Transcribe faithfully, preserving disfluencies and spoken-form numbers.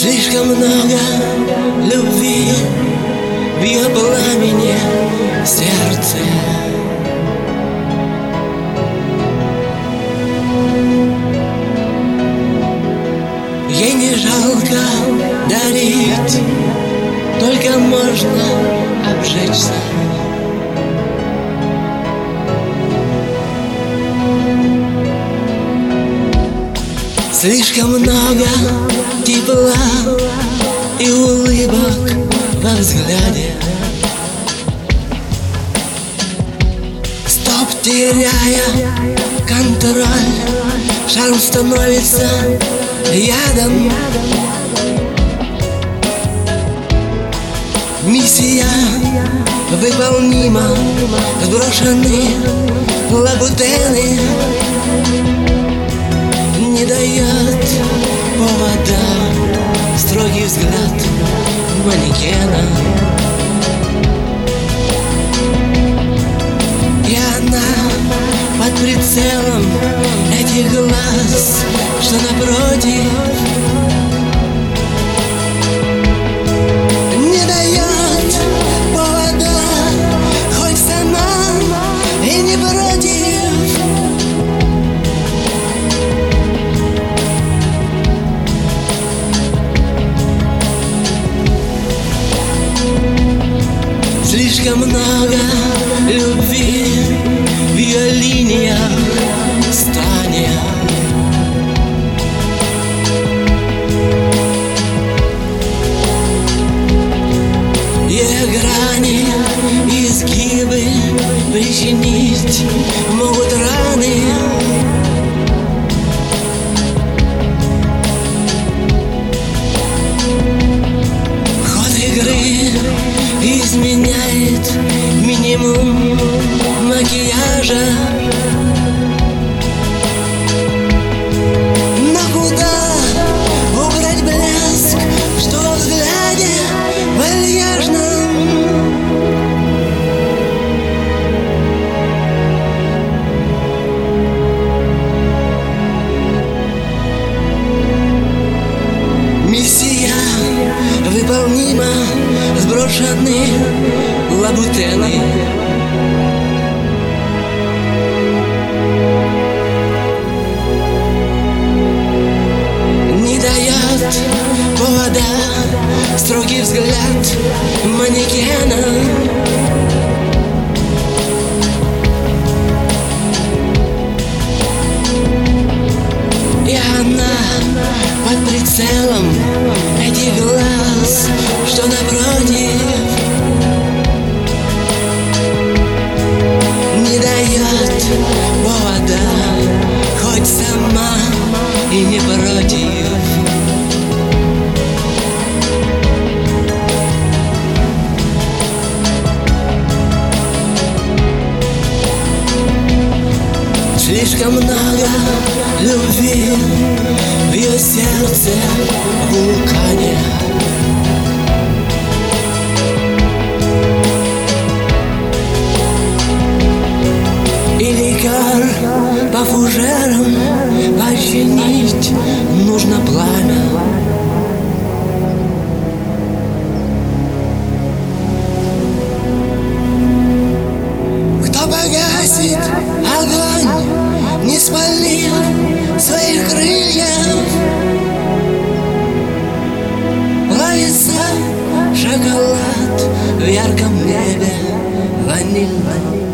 Слишком много любви в ее пламени сердце. Ей не жалко дарить, только можно обжечься. Слишком много тепла и улыбок во взгляде. Стоп, теряя контроль, шарм становится ядом. Миссия выполнима, сброшены лабутены. Не дает повода строгий взгляд манекена. И она под прицелом этих глаз, что напротив, не дает повода, хоть сама и не против. Слишком много любви в ее линиях стания. Ее грани, изгибы причинить могут раны. Ход игры изменяет минимум макияжа. Но куда убрать блеск, что во взгляде вальяжном? Миссия выполнима, сброшены лабутены. Не дает повода строгий взгляд манекена. И она под прицелом этих глаз, что напротив, не дает повода, хоть сама и не против. Слишком много любви в ее сердце вулкане. И лекар по фужерам починить нужно пламя. Кто погасит огонь, не спалив своих крыльев? Плавится шоколад в ярком небе ванильном.